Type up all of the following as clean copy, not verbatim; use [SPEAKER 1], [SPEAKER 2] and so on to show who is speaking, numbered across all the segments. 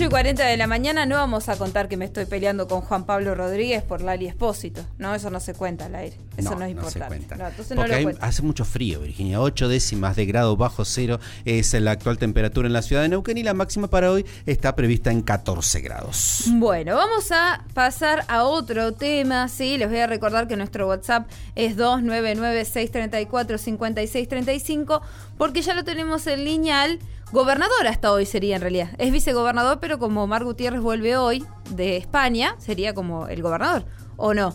[SPEAKER 1] 8:40 de la mañana. No vamos a contar que me estoy peleando con Juan Pablo Rodríguez por Lali Espósito. No, eso no se cuenta al aire. Eso no es importante.
[SPEAKER 2] Se cuenta.
[SPEAKER 1] No, entonces
[SPEAKER 2] porque
[SPEAKER 1] no lo
[SPEAKER 2] hace mucho frío, Virginia. 8 décimas de grado bajo cero es la actual temperatura en la ciudad de Neuquén y la máxima para hoy está prevista en 14 grados.
[SPEAKER 1] Bueno, vamos a pasar a otro tema. Sí, les voy a recordar que nuestro WhatsApp es 2996345635 porque ya lo tenemos en línea al gobernador hasta hoy sería en realidad. Es vicegobernador, pero como Mar Gutiérrez vuelve hoy de España, sería como el gobernador, ¿o no?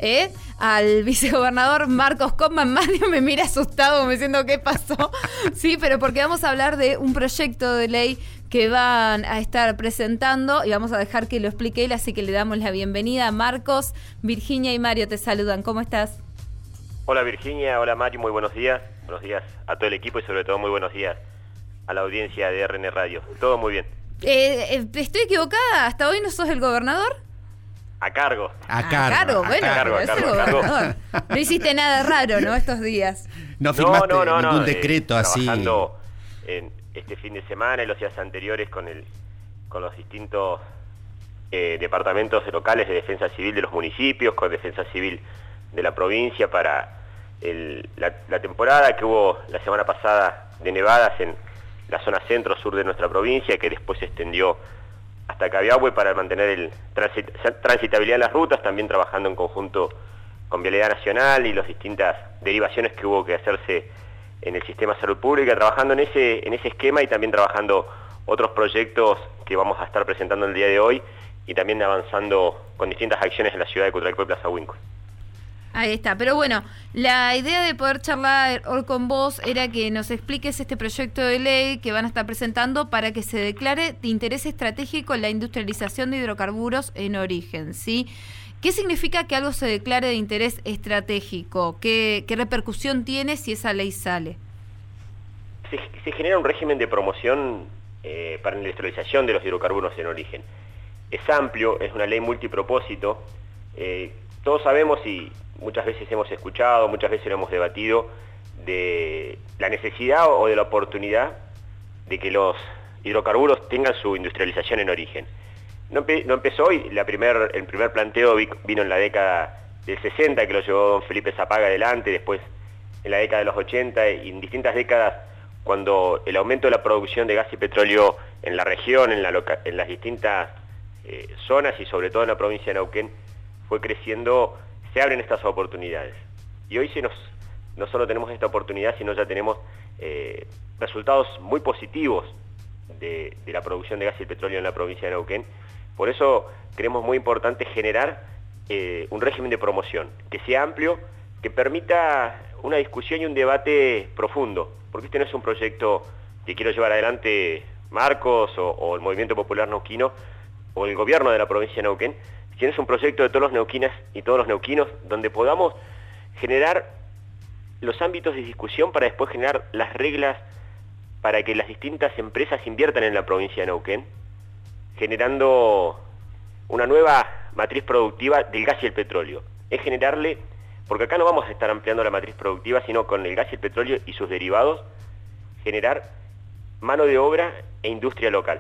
[SPEAKER 1] Al vicegobernador Marcos Copman. Mario me mira asustado como diciendo ¿qué pasó? Sí, pero porque vamos a hablar de un proyecto de ley que van a estar presentando y vamos a dejar que lo explique él, así que le damos la bienvenida a Marcos. Virginia y Mario te saludan, ¿cómo estás?
[SPEAKER 3] Hola Virginia, hola Mario, muy buenos días a todo el equipo y sobre todo muy buenos días a la audiencia de RN Radio. Todo muy bien.
[SPEAKER 1] ¿Estoy equivocada? ¿Hasta hoy no sos el gobernador?
[SPEAKER 3] A cargo.
[SPEAKER 1] Bueno, es el gobernador. No hiciste nada raro, ¿no? Estos días.
[SPEAKER 2] No firmaste ningún decreto así.
[SPEAKER 3] Trabajando en este fin de semana y los días anteriores con los distintos departamentos locales de defensa civil de los municipios, con defensa civil de la provincia para la temporada que hubo la semana pasada de nevadas en la zona centro-sur de nuestra provincia, que después se extendió hasta Cabiahue para mantener transitabilidad de las rutas, también trabajando en conjunto con Vialidad Nacional y las distintas derivaciones que hubo que hacerse en el sistema de salud pública, trabajando en ese esquema y también trabajando otros proyectos que vamos a estar presentando el día de hoy y también avanzando con distintas acciones en la ciudad de Cutralcó y Plaza Huíncola.
[SPEAKER 1] Ahí está, pero bueno, la idea de poder charlar hoy con vos era que nos expliques este proyecto de ley que van a estar presentando para que se declare de interés estratégico la industrialización de hidrocarburos en origen, ¿sí? ¿Qué significa que algo se declare de interés estratégico? ¿Qué repercusión tiene si esa ley sale?
[SPEAKER 3] Se genera un régimen de promoción para la industrialización de los hidrocarburos en origen. Es amplio, es una ley multipropósito. Todos sabemos y muchas veces hemos escuchado, muchas veces lo hemos debatido, de la necesidad o de la oportunidad de que los hidrocarburos tengan su industrialización en origen. No empezó hoy, el primer planteo vino en la década del 60, que lo llevó don Felipe Zapaga adelante, después en la década de los 80 y en distintas décadas, cuando el aumento de la producción de gas y petróleo en la región, en las distintas zonas y sobre todo en la provincia de Neuquén, fue creciendo, se abren estas oportunidades. Y hoy no solo tenemos esta oportunidad, sino ya tenemos resultados muy positivos de la producción de gas y petróleo en la provincia de Neuquén. Por eso creemos muy importante generar un régimen de promoción que sea amplio, que permita una discusión y un debate profundo, porque este no es un proyecto que quiero llevar adelante Marcos o el Movimiento Popular Neuquino o el gobierno de la provincia de Neuquén, sino es un proyecto de todos los neuquinas y todos los neuquinos donde podamos generar los ámbitos de discusión para después generar las reglas para que las distintas empresas inviertan en la provincia de Neuquén, generando una nueva matriz productiva del gas y el petróleo. Es generarle, porque acá no vamos a estar ampliando la matriz productiva, sino con el gas y el petróleo y sus derivados, generar mano de obra e industria local.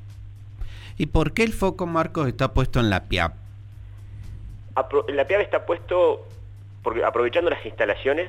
[SPEAKER 2] ¿Y por qué el foco, Marcos, está puesto en la PIAP?
[SPEAKER 3] La PIAP está puesto porque aprovechando las instalaciones,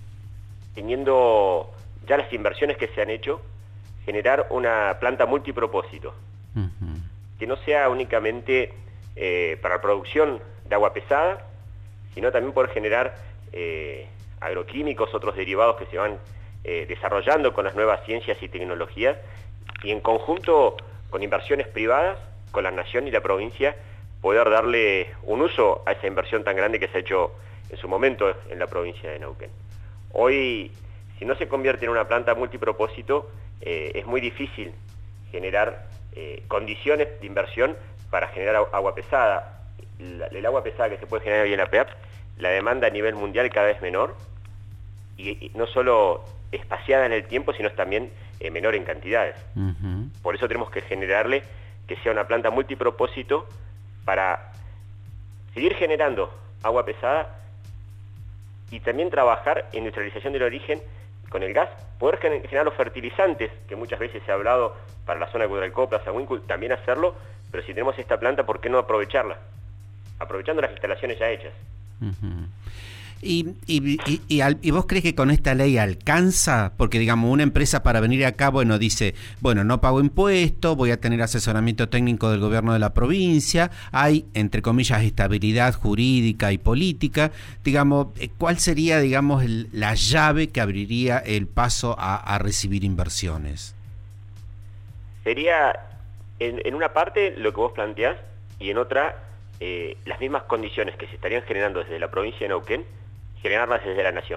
[SPEAKER 3] teniendo ya las inversiones que se han hecho, generar una planta multipropósito, que no sea únicamente para la producción de agua pesada, sino también poder generar agroquímicos, otros derivados que se van desarrollando con las nuevas ciencias y tecnologías, y en conjunto con inversiones privadas, con la nación y la provincia, poder darle un uso a esa inversión tan grande que se ha hecho en su momento en la provincia de Neuquén. Hoy, si no se convierte en una planta multipropósito, es muy difícil generar condiciones de inversión para generar agua pesada. El agua pesada que se puede generar hoy en la PEAP, la demanda a nivel mundial cada vez menor, y no solo espaciada en el tiempo, sino también menor en cantidades. Por eso tenemos que generarle que sea una planta multipropósito para seguir generando agua pesada y también trabajar en industrialización del origen con el gas, poder generar los fertilizantes, que muchas veces se ha hablado para la zona de Cutralcó, Winkle, también hacerlo, pero si tenemos esta planta, ¿por qué no aprovecharla? Aprovechando las instalaciones ya hechas.
[SPEAKER 2] Uh-huh. ¿Y vos crees que con esta ley alcanza? Porque, digamos, una empresa para venir acá, bueno, dice, bueno, no pago impuestos, voy a tener asesoramiento técnico del gobierno de la provincia, hay, entre comillas, estabilidad jurídica y política. Digamos, ¿cuál sería, digamos, la llave que abriría el paso a recibir inversiones?
[SPEAKER 3] Sería, en una parte, lo que vos planteás, y en otra, las mismas condiciones que se estarían generando desde la provincia de Neuquén, generarlas desde la nación.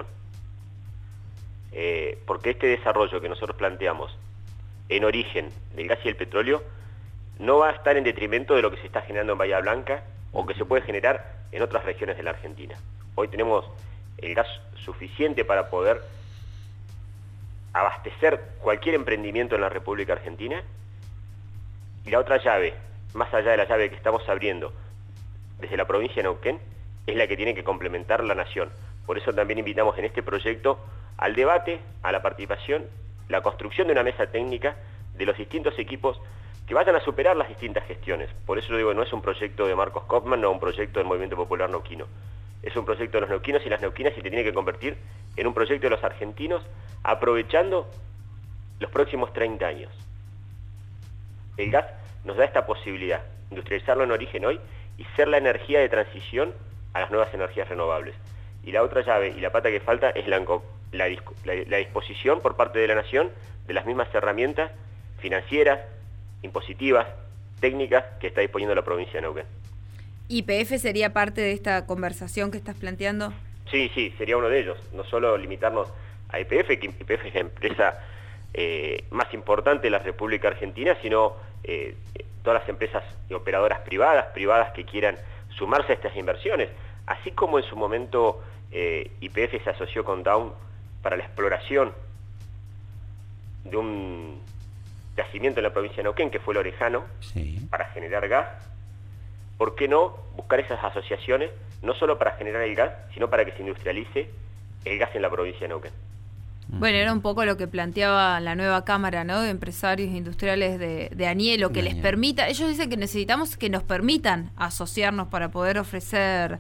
[SPEAKER 3] Porque este desarrollo que nosotros planteamos en origen del gas y el petróleo no va a estar en detrimento de lo que se está generando en Bahía Blanca o que se puede generar en otras regiones de la Argentina. Hoy tenemos el gas suficiente para poder abastecer cualquier emprendimiento en la República Argentina, y la otra llave, más allá de la llave que estamos abriendo desde la provincia de Neuquén, es la que tiene que complementar la nación. Por eso también invitamos en este proyecto al debate, a la participación, la construcción de una mesa técnica de los distintos equipos que vayan a superar las distintas gestiones. Por eso digo, no es un proyecto de Marcos Kaufmann, no un proyecto del Movimiento Popular Neuquino. Es un proyecto de los neuquinos y las neuquinas y se tiene que convertir en un proyecto de los argentinos, aprovechando los próximos 30 años. El gas nos da esta posibilidad, industrializarlo en origen hoy y ser la energía de transición a las nuevas energías renovables. Y la otra llave y la pata que falta es la disposición por parte de la nación de las mismas herramientas financieras, impositivas, técnicas que está disponiendo la provincia de Neuquén.
[SPEAKER 1] ¿YPF sería parte de esta conversación que estás planteando?
[SPEAKER 3] Sí, sería uno de ellos. No solo limitarnos a YPF, que YPF es la empresa más importante de la República Argentina, sino todas las empresas y operadoras privadas que quieran sumarse a estas inversiones. Así como en su momento YPF se asoció con Dawn para la exploración de un yacimiento en la provincia de Neuquén, que fue el Orejano, sí, para generar gas. ¿Por qué no buscar esas asociaciones, no solo para generar el gas, sino para que se industrialice el gas en la provincia de Neuquén?
[SPEAKER 1] Bueno, era un poco lo que planteaba la nueva Cámara, ¿no?, de Empresarios Industriales de Anielo, que les permita, ellos dicen que necesitamos que nos permitan asociarnos para poder ofrecer,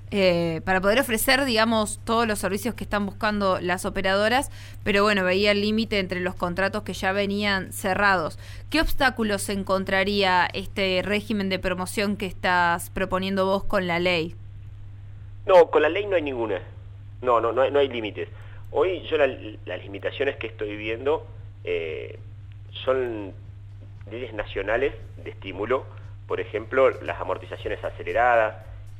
[SPEAKER 1] digamos, todos los servicios que están buscando las operadoras, pero bueno, veía el límite entre los contratos que ya venían cerrados. ¿Qué obstáculos encontraría este régimen de promoción que estás proponiendo vos con la ley?
[SPEAKER 3] No, con la ley no hay ninguna. No hay límites. Hoy yo las limitaciones que estoy viendo son leyes nacionales de estímulo, por ejemplo, las amortizaciones aceleradas,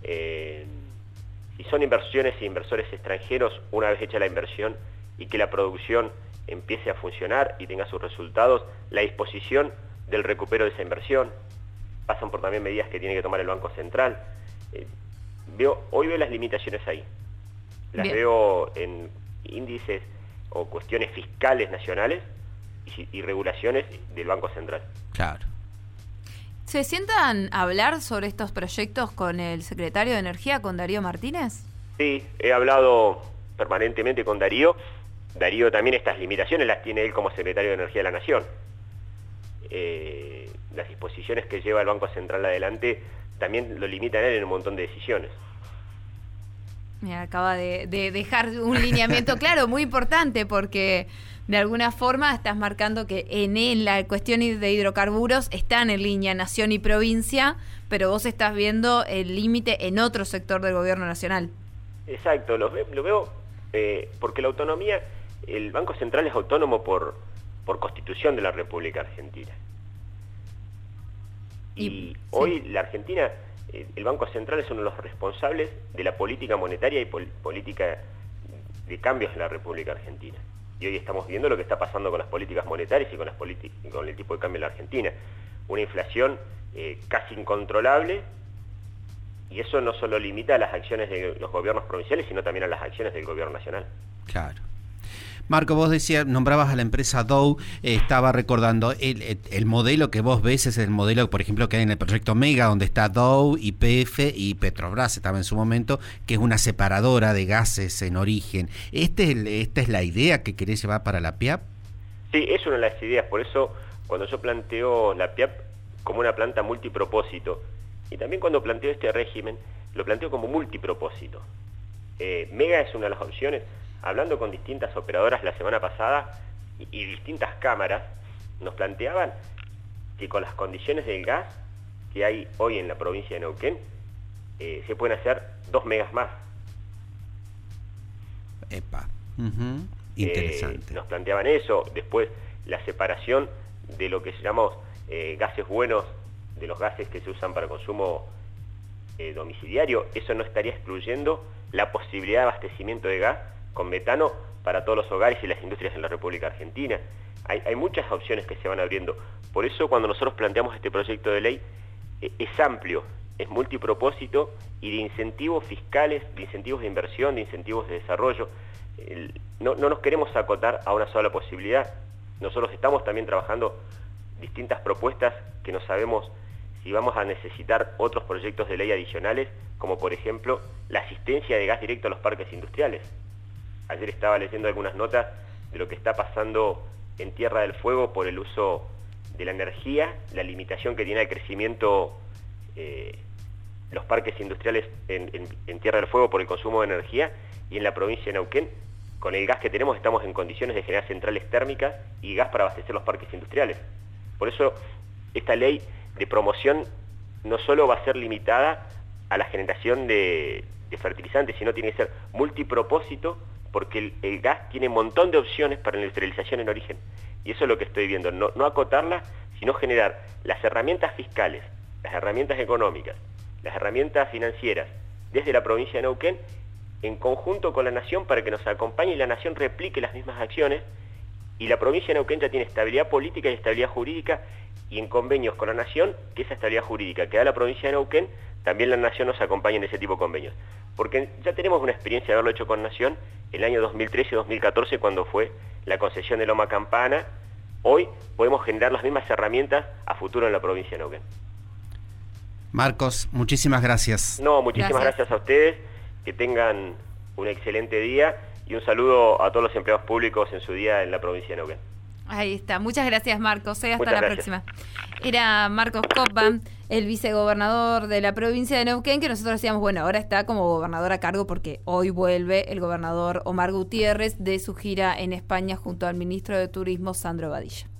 [SPEAKER 3] si son inversiones e inversores extranjeros, una vez hecha la inversión y que la producción empiece a funcionar y tenga sus resultados, la disposición del recupero de esa inversión, pasan por también medidas que tiene que tomar el Banco Central. Hoy veo las limitaciones ahí, las Bien. Veo en índices o cuestiones fiscales nacionales y regulaciones del Banco Central.
[SPEAKER 2] Claro.
[SPEAKER 1] ¿Se sientan a hablar sobre estos proyectos con el secretario de Energía, con Darío Martínez?
[SPEAKER 3] Sí, he hablado permanentemente con Darío. Darío también estas limitaciones las tiene él como secretario de Energía de la Nación. Las disposiciones que lleva el Banco Central adelante también lo limitan a él en un montón de decisiones.
[SPEAKER 1] Mira, acaba de dejar un lineamiento claro, muy importante, porque de alguna forma estás marcando que en la cuestión de hidrocarburos están en línea nación y provincia, pero vos estás viendo el límite en otro sector del gobierno nacional. Exacto, lo veo porque la autonomía, el Banco Central es autónomo por Constitución de la República Argentina. Y hoy la Argentina, el Banco Central es uno de los responsables de la política monetaria y política de cambios en la República Argentina. Y hoy estamos viendo lo que está pasando con las políticas monetarias y con el tipo de cambio en la Argentina. Una inflación casi incontrolable, y eso no solo limita a las acciones de los gobiernos provinciales, sino también a las acciones del gobierno nacional.
[SPEAKER 2] Claro. Marco, vos decías, nombrabas a la empresa Dow, estaba recordando, el modelo que vos ves es el modelo, por ejemplo, que hay en el proyecto Mega, donde está Dow, YPF y Petrobras, estaba en su momento, que es una separadora de gases en origen. ¿Esta es la idea que querés llevar para la PIAP?
[SPEAKER 3] Sí, es una de las ideas, por eso cuando yo planteo la PIAP como una planta multipropósito, y también cuando planteo este régimen, lo planteo como multipropósito. Mega es una de las opciones. Hablando con distintas operadoras la semana pasada y distintas cámaras, nos planteaban que con las condiciones del gas que hay hoy en la provincia de Neuquén, se pueden hacer 2 megas más.
[SPEAKER 2] Epa, interesante.
[SPEAKER 3] Nos planteaban eso. Después, la separación de lo que llamamos gases buenos de los gases que se usan para consumo domiciliario. Eso no estaría excluyendo la posibilidad de abastecimiento de gas con metano para todos los hogares y las industrias en la República Argentina. Hay muchas opciones que se van abriendo. Por eso cuando nosotros planteamos este proyecto de ley, es amplio, es multipropósito y de incentivos fiscales, de incentivos de inversión, de incentivos de desarrollo. No nos queremos acotar a una sola posibilidad. Nosotros estamos también trabajando distintas propuestas que no sabemos si vamos a necesitar otros proyectos de ley adicionales, como por ejemplo la asistencia de gas directo a los parques industriales. Ayer estaba leyendo algunas notas de lo que está pasando en Tierra del Fuego por el uso de la energía, la limitación que tiene el crecimiento los parques industriales en Tierra del Fuego por el consumo de energía, y en la provincia de Neuquén, con el gas que tenemos, estamos en condiciones de generar centrales térmicas y gas para abastecer los parques industriales. Por eso, esta ley de promoción no solo va a ser limitada a la generación de fertilizantes, sino tiene que ser multipropósito, porque el gas tiene un montón de opciones para la industrialización en origen. Y eso es lo que estoy viendo, no acotarla, sino generar las herramientas fiscales, las herramientas económicas, las herramientas financieras, desde la provincia de Neuquén, en conjunto con la Nación, para que nos acompañe y la Nación replique las mismas acciones, y la provincia de Neuquén ya tiene estabilidad política y estabilidad jurídica, y en convenios con la Nación, que esa estabilidad jurídica que da la provincia de Neuquén, también la Nación nos acompaña en ese tipo de convenios. Porque ya tenemos una experiencia de haberlo hecho con Nación el año 2013 y 2014, cuando fue la concesión de Loma Campana. Hoy podemos generar las mismas herramientas a futuro en la provincia de Neuquén.
[SPEAKER 2] Marcos, muchísimas gracias.
[SPEAKER 3] No, muchísimas gracias a ustedes, que tengan un excelente día y un saludo a todos los empleados públicos en su día en la provincia de Neuquén.
[SPEAKER 1] Ahí está. Muchas gracias, Marcos. Hasta
[SPEAKER 3] Muchas
[SPEAKER 1] la
[SPEAKER 3] gracias.
[SPEAKER 1] próxima. Era Marcos Copman, el vicegobernador de la provincia de Neuquén, que nosotros decíamos, bueno, ahora está como gobernador a cargo porque hoy vuelve el gobernador Omar Gutiérrez de su gira en España junto al ministro de Turismo, Sandro Badilla.